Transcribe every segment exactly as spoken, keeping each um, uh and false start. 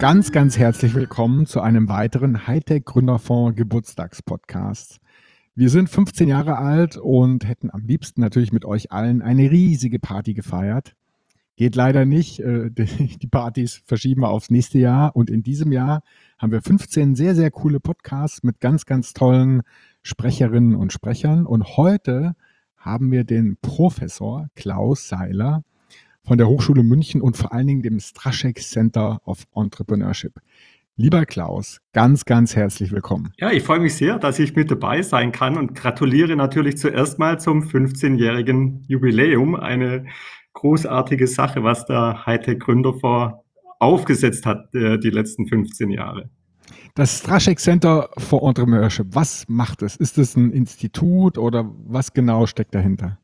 ganz, ganz herzlich willkommen zu einem weiteren Hightech Gründerfonds Geburtstagspodcast. Wir sind fünfzehn Jahre alt und hätten am liebsten natürlich mit euch allen eine riesige Party gefeiert. Geht leider nicht. äh, Die die Partys verschieben wir aufs nächste Jahr. Und in diesem Jahr haben wir fünfzehn sehr, sehr coole Podcasts mit ganz, ganz tollen Sprecherinnen und Sprechern. Und heute haben wir den Professor Klaus Seiler von der Hochschule München und vor allen Dingen dem Straschek Center of Entrepreneurship. Lieber Klaus, ganz, ganz herzlich willkommen. Ja, ich freue mich sehr, dass ich mit dabei sein kann und gratuliere natürlich zuerst mal zum fünfzehnjährigen Jubiläum. Eine großartige Sache, was der Hightech Gründerfonds aufgesetzt hat, äh, die letzten fünfzehn Jahre. Das Straschek Center for Entrepreneurship, was macht es? Ist es ein Institut oder was genau steckt dahinter?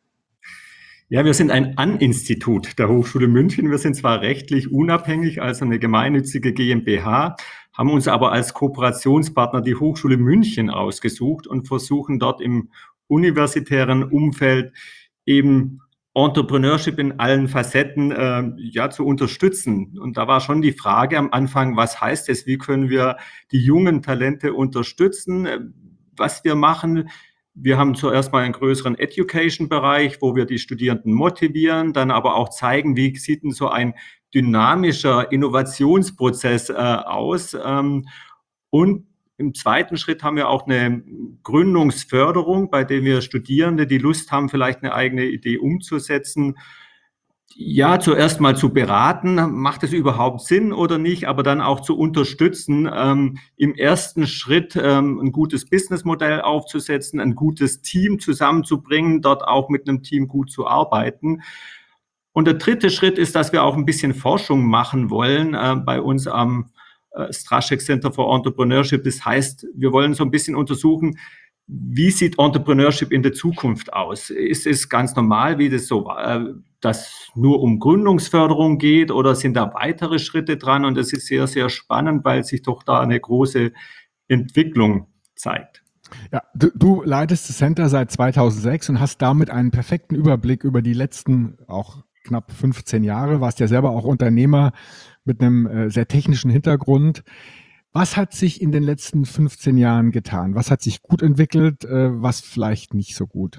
Ja, wir sind ein An-Institut der Hochschule München. Wir sind zwar rechtlich unabhängig, also eine gemeinnützige GmbH, haben uns aber als Kooperationspartner die Hochschule München ausgesucht und versuchen dort im universitären Umfeld eben Entrepreneurship in allen Facetten äh, ja, zu unterstützen. Und da war schon die Frage am Anfang, was heißt es? Wie können wir die jungen Talente unterstützen? Was wir machen, wir haben zuerst mal einen größeren Education-Bereich, wo wir die Studierenden motivieren, dann aber auch zeigen, wie sieht denn so ein dynamischer Innovationsprozess äh, aus. Ähm, und im zweiten Schritt haben wir auch eine Gründungsförderung, bei der wir Studierende, die Lust haben, vielleicht eine eigene Idee umzusetzen, ja, zuerst mal zu beraten, macht es überhaupt Sinn oder nicht, aber dann auch zu unterstützen, ähm, im ersten Schritt ähm, ein gutes Businessmodell aufzusetzen, ein gutes Team zusammenzubringen, dort auch mit einem Team gut zu arbeiten. Und der dritte Schritt ist, dass wir auch ein bisschen Forschung machen wollen äh, bei uns am äh, Straschek Center for Entrepreneurship. Das heißt, wir wollen so ein bisschen untersuchen, wie sieht Entrepreneurship in der Zukunft aus? Ist es ganz normal, wie das so war, dass nur um Gründungsförderung geht oder sind da weitere Schritte dran? Und das ist sehr, sehr spannend, weil sich doch da eine große Entwicklung zeigt. Ja, du, du leitest das Center seit zweitausendsechs und hast damit einen perfekten Überblick über die letzten auch knapp fünfzehn Jahre, warst ja selber auch Unternehmer mit einem äh, sehr technischen Hintergrund. Was hat sich in den letzten fünfzehn Jahren getan? Was hat sich gut entwickelt, äh, was vielleicht nicht so gut?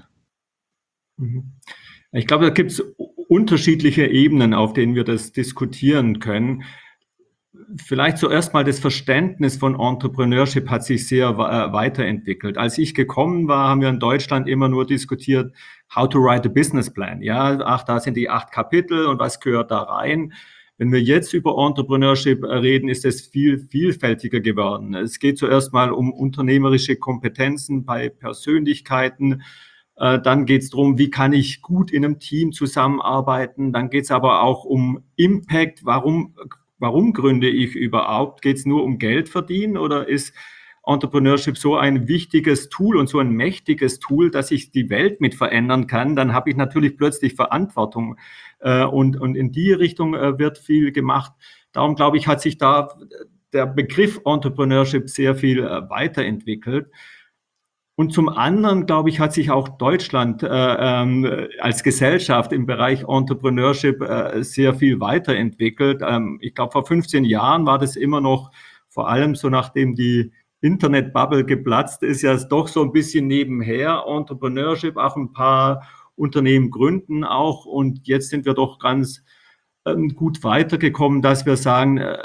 Ich glaube, da gibt es unterschiedliche Ebenen, auf denen wir das diskutieren können. Vielleicht zuerst mal das Verständnis von Entrepreneurship hat sich sehr äh, weiterentwickelt. Als ich gekommen war, haben wir in Deutschland immer nur diskutiert, how to write a business plan. Ja, ach, da sind die acht Kapitel und was gehört da rein? Wenn wir jetzt über Entrepreneurship reden, ist es viel vielfältiger geworden. Es geht zuerst mal um unternehmerische Kompetenzen bei Persönlichkeiten. Dann geht es darum, wie kann ich gut in einem Team zusammenarbeiten. Dann geht es aber auch um Impact. Warum, warum gründe ich überhaupt? Geht es nur um Geld verdienen oder ist Entrepreneurship so ein wichtiges Tool und so ein mächtiges Tool, dass ich die Welt mit verändern kann? Dann habe ich natürlich plötzlich Verantwortung. Und, und in die Richtung wird viel gemacht. Darum, glaube ich, hat sich da der Begriff Entrepreneurship sehr viel weiterentwickelt. Und zum anderen, glaube ich, hat sich auch Deutschland äh, ähm, als Gesellschaft im Bereich Entrepreneurship äh, sehr viel weiterentwickelt. Ähm, ich glaube, vor fünfzehn Jahren war das immer noch, vor allem so nachdem die Internetbubble geplatzt ist, ja doch so ein bisschen nebenher. Entrepreneurship, auch ein paar Unternehmen gründen auch. Und jetzt sind wir doch ganz ähm, gut weitergekommen, dass wir sagen, äh,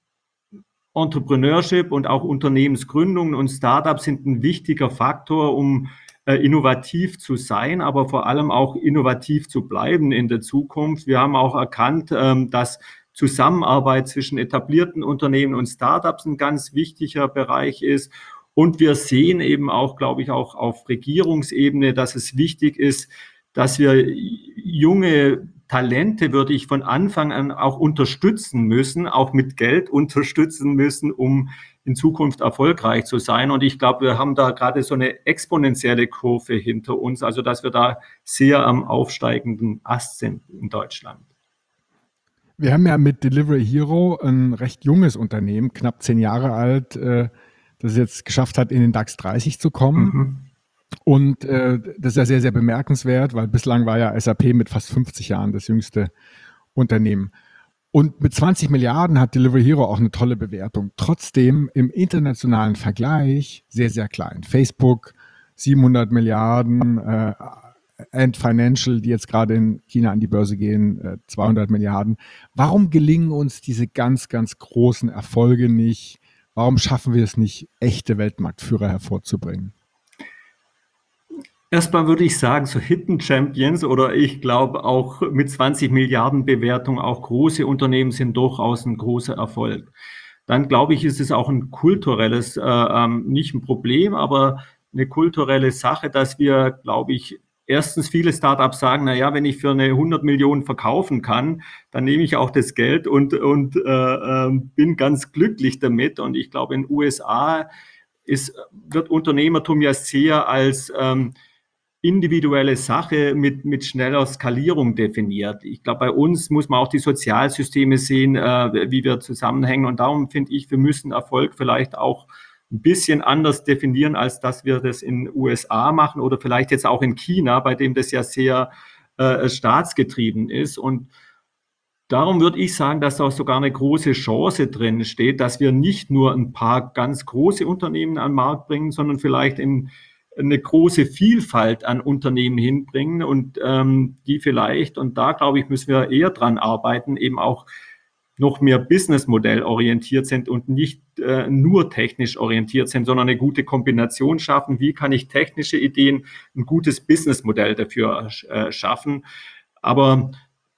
Entrepreneurship und auch Unternehmensgründungen und Startups sind ein wichtiger Faktor, um äh, innovativ zu sein, aber vor allem auch innovativ zu bleiben in der Zukunft. Wir haben auch erkannt, ähm, dass Zusammenarbeit zwischen etablierten Unternehmen und Startups ein ganz wichtiger Bereich ist. Und wir sehen eben auch, glaube ich, auch auf Regierungsebene, dass es wichtig ist, dass wir junge Talente, würde ich von Anfang an auch unterstützen müssen, auch mit Geld unterstützen müssen, um in Zukunft erfolgreich zu sein. Und ich glaube, wir haben da gerade so eine exponentielle Kurve hinter uns, also dass wir da sehr am aufsteigenden Ast sind in Deutschland. Wir haben ja mit Delivery Hero ein recht junges Unternehmen, knapp zehn Jahre alt, äh, das es jetzt geschafft hat, in den DAX dreißig zu kommen. Mhm. Und äh, das ist ja sehr, sehr bemerkenswert, weil bislang war ja S A P mit fast fünfzig Jahren das jüngste Unternehmen. Und mit zwanzig Milliarden hat Delivery Hero auch eine tolle Bewertung. Trotzdem im internationalen Vergleich sehr, sehr klein. Facebook siebenhundert Milliarden, äh, Ant Financial, die jetzt gerade in China an die Börse gehen, äh, zweihundert Milliarden. Warum gelingen uns diese ganz, ganz großen Erfolge nicht? Warum schaffen wir es nicht, echte Weltmarktführer hervorzubringen? Erstmal würde ich sagen, so Hidden Champions oder ich glaube auch mit zwanzig Milliarden Bewertung auch große Unternehmen sind durchaus ein großer Erfolg. Dann glaube ich, ist es auch ein kulturelles, äh, ähm, nicht ein Problem, aber eine kulturelle Sache, dass wir, glaube ich, erstens viele Startups sagen, na ja, wenn ich für eine hundert Millionen verkaufen kann, dann nehme ich auch das Geld und, und äh, äh, bin ganz glücklich damit. Und ich glaube, in den U S A ist, wird Unternehmertum ja sehr als ähm, individuelle Sache mit, mit schneller Skalierung definiert. Ich glaube, bei uns muss man auch die Sozialsysteme sehen, äh, wie wir zusammenhängen. Und darum finde ich, wir müssen Erfolg vielleicht auch ein bisschen anders definieren, als dass wir das in den U S A machen oder vielleicht jetzt auch in China, bei dem das ja sehr äh, staatsgetrieben ist. Und darum würde ich sagen, dass da sogar eine große Chance drin steht, dass wir nicht nur ein paar ganz große Unternehmen an den Markt bringen, sondern vielleicht in eine große Vielfalt an Unternehmen hinbringen und ähm, die vielleicht, und da glaube ich, müssen wir eher dran arbeiten, eben auch noch mehr Businessmodell orientiert sind und nicht äh, nur technisch orientiert sind, sondern eine gute Kombination schaffen. Wie kann ich technische Ideen, ein gutes Businessmodell dafür äh, schaffen? Aber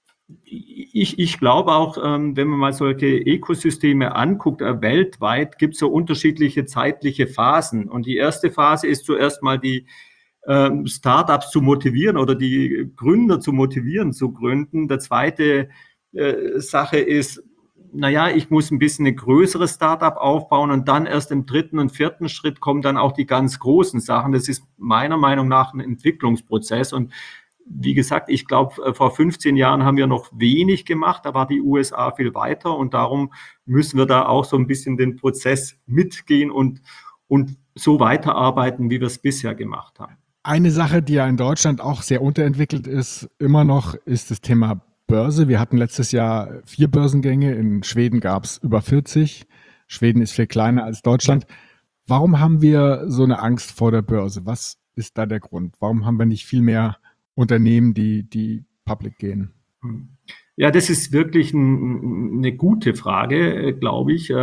ich, ich glaube auch, ähm, wenn man mal solche Ökosysteme anguckt, äh, weltweit gibt es so unterschiedliche zeitliche Phasen. Und die erste Phase ist zuerst mal die ähm, Startups zu motivieren oder die Gründer zu motivieren zu gründen. Der zweite äh, Sache ist, naja, ich muss ein bisschen ein größeres Startup aufbauen und dann erst im dritten und vierten Schritt kommen dann auch die ganz großen Sachen. Das ist meiner Meinung nach ein Entwicklungsprozess. Und wie gesagt, ich glaube, vor fünfzehn Jahren haben wir noch wenig gemacht, da war die U S A viel weiter und darum müssen wir da auch so ein bisschen den Prozess mitgehen und, und so weiterarbeiten, wie wir es bisher gemacht haben. Eine Sache, die ja in Deutschland auch sehr unterentwickelt ist, immer noch, ist das Thema Börse. Wir hatten letztes Jahr vier Börsengänge, in Schweden gab es über vierzig. Schweden ist viel kleiner als Deutschland. Warum haben wir so eine Angst vor der Börse? Was ist da der Grund? Warum haben wir nicht viel mehr Unternehmen, die, die public gehen? Ja, das ist wirklich ein, eine gute Frage, glaube ich.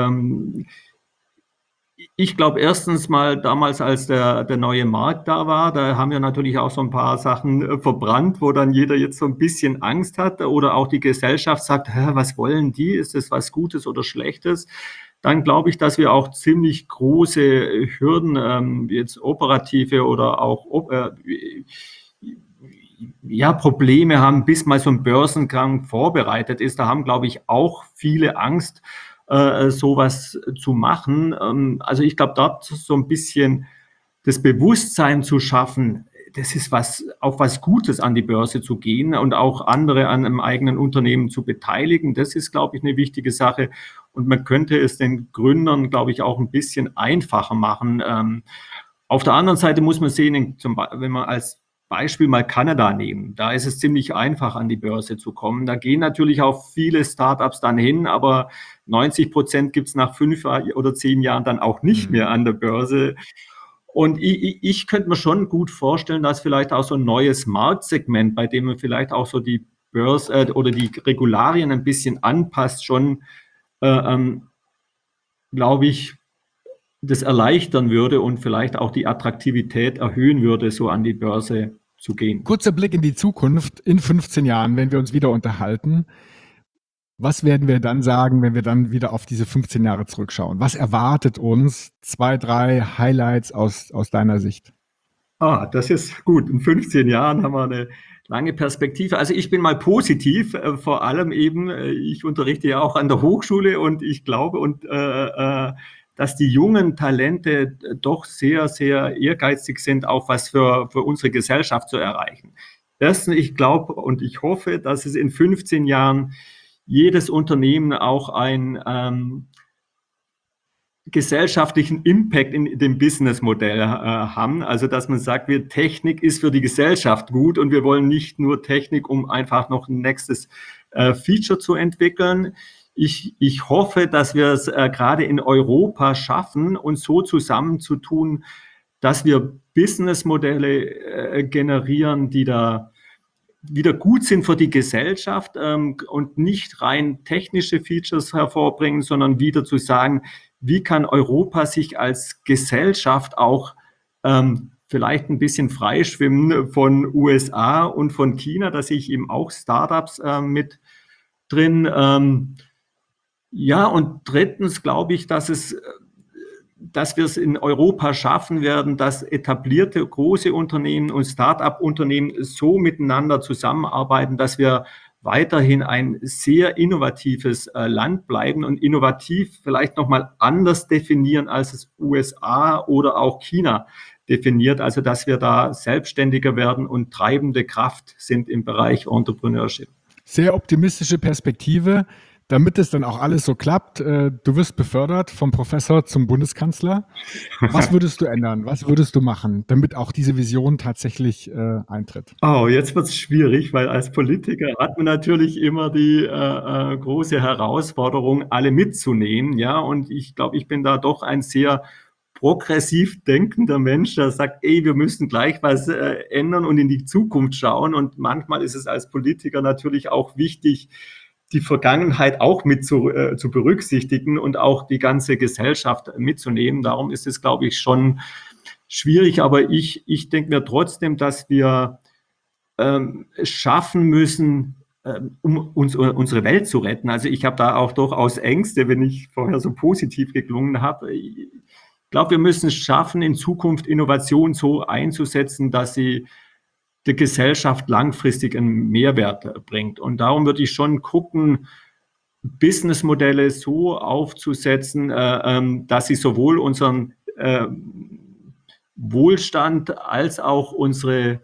Ich glaube erstens mal, damals als der, der neue Markt da war, da haben wir natürlich auch so ein paar Sachen verbrannt, wo dann jeder jetzt so ein bisschen Angst hat oder auch die Gesellschaft sagt, hä, was wollen die? Ist das was Gutes oder Schlechtes? Dann glaube ich, dass wir auch ziemlich große Hürden, ähm, jetzt operative oder auch äh, ja, Probleme haben, bis mal so ein Börsengang vorbereitet ist. Da haben, glaube ich, auch viele Angst, äh, sowas zu machen. Ähm, also ich glaube, dort so ein bisschen das Bewusstsein zu schaffen, das ist was, auch was Gutes, an die Börse zu gehen und auch andere an einem eigenen Unternehmen zu beteiligen. Das ist, glaube ich, eine wichtige Sache. Und man könnte es den Gründern, glaube ich, auch ein bisschen einfacher machen. Ähm, auf der anderen Seite muss man sehen, zum Beispiel, wenn man als Beispiel mal Kanada nehmen. Da ist es ziemlich einfach, an die Börse zu kommen. Da gehen natürlich auch viele Startups dann hin, aber neunzig Prozent gibt es nach fünf oder zehn Jahren dann auch nicht mehr an der Börse. Und ich, ich könnte mir schon gut vorstellen, dass vielleicht auch so ein neues Marktsegment, bei dem man vielleicht auch so die Börse äh, oder die Regularien ein bisschen anpasst, schon, äh, ähm, glaube ich, das erleichtern würde und vielleicht auch die Attraktivität erhöhen würde, so an die Börse zu gehen. Kurzer Blick in die Zukunft. In fünfzehn Jahren, wenn wir uns wieder unterhalten, was werden wir dann sagen, wenn wir dann wieder auf diese fünfzehn Jahre zurückschauen? Was erwartet uns? Zwei, drei Highlights aus, aus deiner Sicht? Ah, das ist gut. In fünfzehn Jahren haben wir eine lange Perspektive. Also ich bin mal positiv, äh, vor allem eben, äh, ich unterrichte ja auch an der Hochschule und ich glaube, und, äh, äh, dass die jungen Talente doch sehr, sehr ehrgeizig sind, auch was für, für unsere Gesellschaft zu erreichen. Erstens, ich glaube und ich hoffe, dass es in fünfzehn Jahren jedes Unternehmen auch ein, ähm, gesellschaftlichen Impact in dem Businessmodell äh, haben. Also dass man sagt, wir Technik ist für die Gesellschaft gut und wir wollen nicht nur Technik, um einfach noch ein nächstes äh, Feature zu entwickeln. Ich, ich hoffe, dass wir es äh, gerade in Europa schaffen, uns so zusammenzutun, dass wir Businessmodelle äh, generieren, die da wieder gut sind für die Gesellschaft ähm, und nicht rein technische Features hervorbringen, sondern wieder zu sagen, wie kann Europa sich als Gesellschaft auch ähm, vielleicht ein bisschen freischwimmen von U S A und von China, da sehe ich eben auch Startups äh, mit drin. Ähm, ja, und drittens glaube ich, dass es dass wir es in Europa schaffen werden, dass etablierte große Unternehmen und Start-up-Unternehmen so miteinander zusammenarbeiten, dass wir weiterhin ein sehr innovatives äh, Land bleiben und innovativ vielleicht nochmal anders definieren, als es U S A oder auch China definiert. Also dass wir da selbstständiger werden und treibende Kraft sind im Bereich Entrepreneurship. Sehr optimistische Perspektive. Damit es dann auch alles so klappt, äh, du wirst befördert vom Professor zum Bundeskanzler. Was würdest du ändern? Was würdest du machen, damit auch diese Vision tatsächlich äh, eintritt? Oh, jetzt wird es schwierig, weil als Politiker hat man natürlich immer die äh, äh, große Herausforderung, alle mitzunehmen. Ja, und ich glaube, ich bin da doch ein sehr progressiv denkender Mensch, der sagt, ey, wir müssen gleich was äh, ändern und in die Zukunft schauen. Und manchmal ist es als Politiker natürlich auch wichtig, die Vergangenheit auch mit zu, äh, zu berücksichtigen und auch die ganze Gesellschaft mitzunehmen. Darum ist es, glaube ich, schon schwierig. Aber ich, ich denke mir trotzdem, dass wir ähm, es schaffen müssen, ähm, um uns, unsere Welt zu retten. Also ich habe da auch durchaus Ängste, wenn ich vorher so positiv geklungen habe. Ich glaube, wir müssen es schaffen, in Zukunft Innovation so einzusetzen, dass sie der Gesellschaft langfristig einen Mehrwert bringt. Und darum würde ich schon gucken, Businessmodelle so aufzusetzen, äh, ähm, dass sie sowohl unseren äh, Wohlstand als auch unsere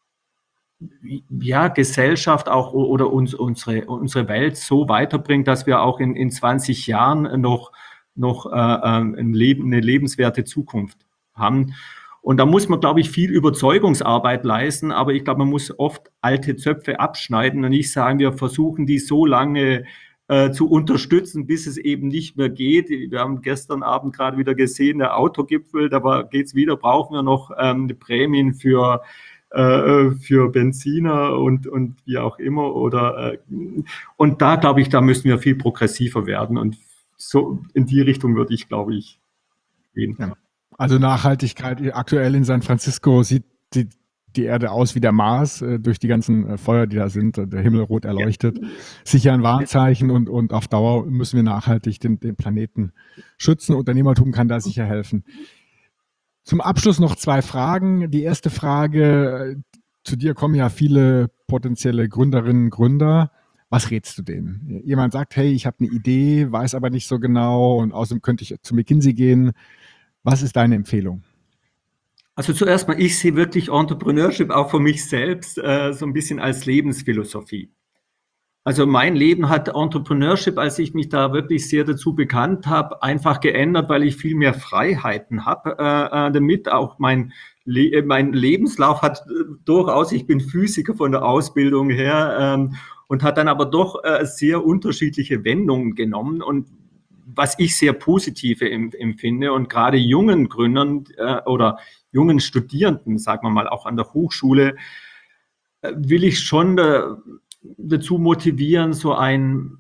ja, Gesellschaft auch oder uns, unsere, unsere Welt so weiterbringt, dass wir auch in, in zwanzig Jahren noch, noch äh, ein Leben, eine lebenswerte Zukunft haben. Und da muss man, glaube ich, viel Überzeugungsarbeit leisten, aber ich glaube, man muss oft alte Zöpfe abschneiden und nicht sagen, wir versuchen die so lange äh, zu unterstützen, bis es eben nicht mehr geht. Wir haben gestern Abend gerade wieder gesehen, der Autogipfel, da geht es wieder, brauchen wir noch ähm, eine Prämien für, äh, für Benziner und, und wie auch immer. Oder, äh, und da, glaube ich, da müssen wir viel progressiver werden und so in die Richtung würde ich, glaube ich, gehen. Ja. Also Nachhaltigkeit, aktuell in San Francisco sieht die, die Erde aus wie der Mars, äh, durch die ganzen äh, Feuer, die da sind, der Himmel rot erleuchtet. Sicher ein Warnzeichen und, und auf Dauer müssen wir nachhaltig den, den Planeten schützen. Unternehmertum kann da sicher helfen. Zum Abschluss noch zwei Fragen. Die erste Frage, zu dir kommen ja viele potenzielle Gründerinnen und Gründer. Was rätst du denen? Jemand sagt, hey, ich habe eine Idee, weiß aber nicht so genau und außerdem könnte ich zu McKinsey gehen. Was ist deine Empfehlung? Also zuerst mal, ich sehe wirklich Entrepreneurship auch für mich selbst äh, so ein bisschen als Lebensphilosophie. Also mein Leben hat Entrepreneurship, als ich mich da wirklich sehr dazu bekannt habe, einfach geändert, weil ich viel mehr Freiheiten habe äh, damit. Auch mein, Le mein Lebenslauf hat äh, durchaus, ich bin Physiker von der Ausbildung her ähm, und hat dann aber doch äh, sehr unterschiedliche Wendungen genommen und was ich sehr positiv empfinde und gerade jungen Gründern äh, oder jungen Studierenden, sagen wir mal, auch an der Hochschule, äh, will ich schon äh, dazu motivieren, so ein,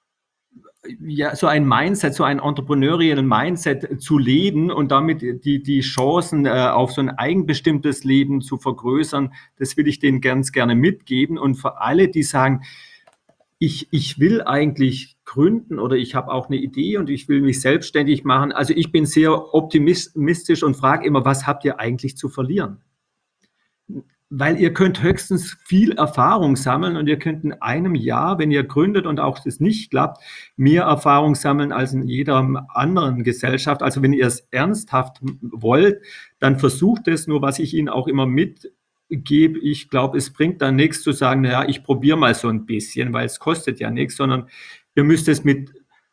ja, so ein Mindset, so ein entrepreneurialen Mindset zu leben und damit die, die Chancen äh, auf so ein eigenbestimmtes Leben zu vergrößern. Das will ich denen ganz gerne mitgeben. Und für alle, die sagen, ich, ich will eigentlich gründen oder ich habe auch eine Idee und ich will mich selbstständig machen. Also ich bin sehr optimistisch und frage immer, was habt ihr eigentlich zu verlieren? Weil ihr könnt höchstens viel Erfahrung sammeln und ihr könnt in einem Jahr, wenn ihr gründet und auch das nicht klappt, mehr Erfahrung sammeln als in jeder anderen Gesellschaft. Also wenn ihr es ernsthaft wollt, dann versucht es. Nur was ich Ihnen auch immer mitgebe, ich glaube, es bringt dann nichts zu sagen, naja, ich probiere mal so ein bisschen, weil es kostet ja nichts, sondern ihr müsst es mit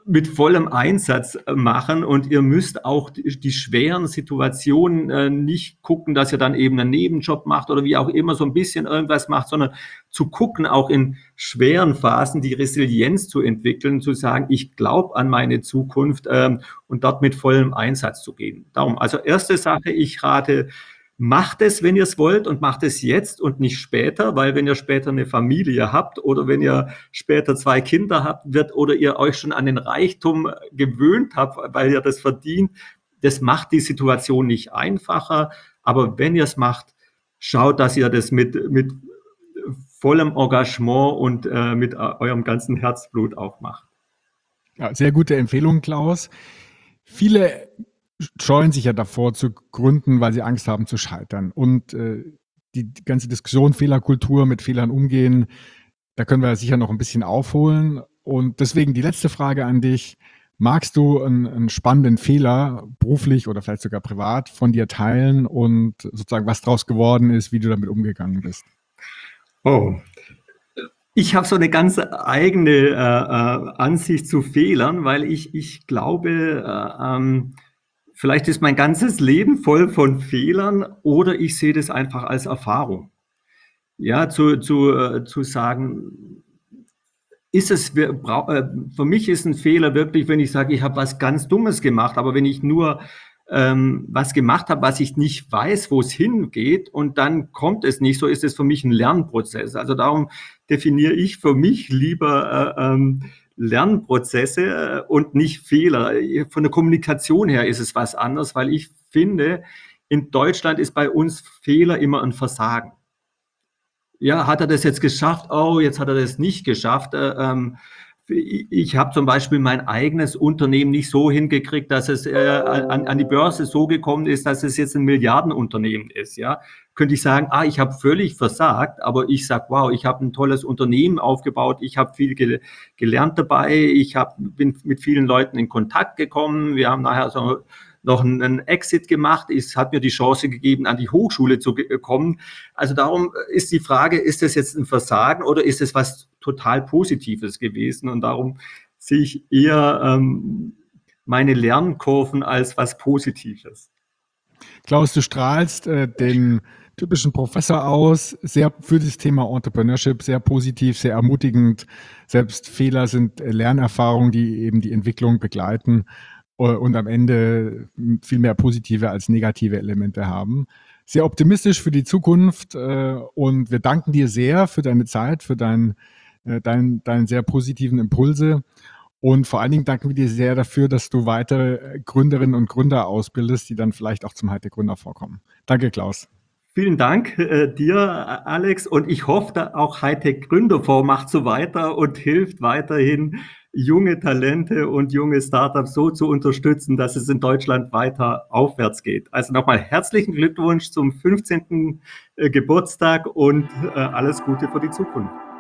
mit vollem Einsatz machen und ihr müsst auch die, die schweren Situationen äh, nicht gucken, dass ihr dann eben einen Nebenjob macht oder wie auch immer so ein bisschen irgendwas macht, sondern zu gucken, auch in schweren Phasen die Resilienz zu entwickeln, zu sagen, ich glaube an meine Zukunft ähm, und dort mit vollem Einsatz zu gehen. Darum, also erste Sache, ich rate, macht es, wenn ihr es wollt und macht es jetzt und nicht später, weil wenn ihr später eine Familie habt oder wenn ihr später zwei Kinder habt, wird oder ihr euch schon an den Reichtum gewöhnt habt, weil ihr das verdient, das macht die Situation nicht einfacher. Aber wenn ihr es macht, schaut, dass ihr das mit, mit vollem Engagement und äh, mit eurem ganzen Herzblut auch macht. Ja, sehr gute Empfehlung, Klaus. Viele scheuen sich ja davor zu gründen, weil sie Angst haben zu scheitern. Und äh, die, die ganze Diskussion Fehlerkultur, mit Fehlern umgehen, da können wir sicher noch ein bisschen aufholen. Und deswegen die letzte Frage an dich. Magst du einen, einen spannenden Fehler, beruflich oder vielleicht sogar privat, von dir teilen und sozusagen was draus geworden ist, wie du damit umgegangen bist? Oh, ich habe so eine ganz eigene äh, äh, Ansicht zu Fehlern, weil ich, ich glaube, äh, ähm, vielleicht ist mein ganzes Leben voll von Fehlern oder ich sehe das einfach als Erfahrung. Ja, zu, zu, äh, zu sagen, ist es, wir brau- äh, für mich ist ein Fehler wirklich, wenn ich sage, ich habe was ganz Dummes gemacht, aber wenn ich nur ähm, was gemacht habe, was ich nicht weiß, wo es hingeht und dann kommt es nicht, so ist es für mich ein Lernprozess. Also darum definiere ich für mich lieber äh, ähm, Lernprozesse äh, und nicht Fehler. Von der Kommunikation her ist es was anderes, weil ich finde, in Deutschland ist bei uns Fehler immer ein Versagen. Ja, hat er das jetzt geschafft? Oh, jetzt hat er das nicht geschafft. Äh, ähm, ich ich habe zum Beispiel mein eigenes Unternehmen nicht so hingekriegt, dass es äh, an, an die Börse so gekommen ist, dass es jetzt ein Milliardenunternehmen ist. Ja, könnte ich sagen, ah, ich habe völlig versagt, aber ich sage, wow, ich habe ein tolles Unternehmen aufgebaut, ich habe viel gel gelernt dabei, ich hab, bin mit vielen Leuten in Kontakt gekommen, wir haben nachher so noch einen Exit gemacht, es hat mir die Chance gegeben, an die Hochschule zu kommen. Also darum ist die Frage, ist das jetzt ein Versagen oder ist es was total Positives gewesen? Und darum sehe ich eher ähm, meine Lernkurven als was Positives. Klaus, du strahlst äh, den typischen Professor aus, sehr für das Thema Entrepreneurship, sehr positiv, sehr ermutigend. Selbst Fehler sind äh, Lernerfahrungen, die eben die Entwicklung begleiten äh, und am Ende viel mehr positive als negative Elemente haben. Sehr optimistisch für die Zukunft äh, und wir danken dir sehr für deine Zeit, für deinen äh, dein, deinen sehr positiven Impulse. Und vor allen Dingen danken wir dir sehr dafür, dass du weitere Gründerinnen und Gründer ausbildest, die dann vielleicht auch zum Hightech-Gründer vorkommen. Danke, Klaus. Vielen Dank äh, dir, Alex. Und ich hoffe, da auch Hightech Gründerfonds macht so weiter und hilft weiterhin, junge Talente und junge Startups so zu unterstützen, dass es in Deutschland weiter aufwärts geht. Also nochmal herzlichen Glückwunsch zum fünfzehnten Geburtstag und äh, alles Gute für die Zukunft.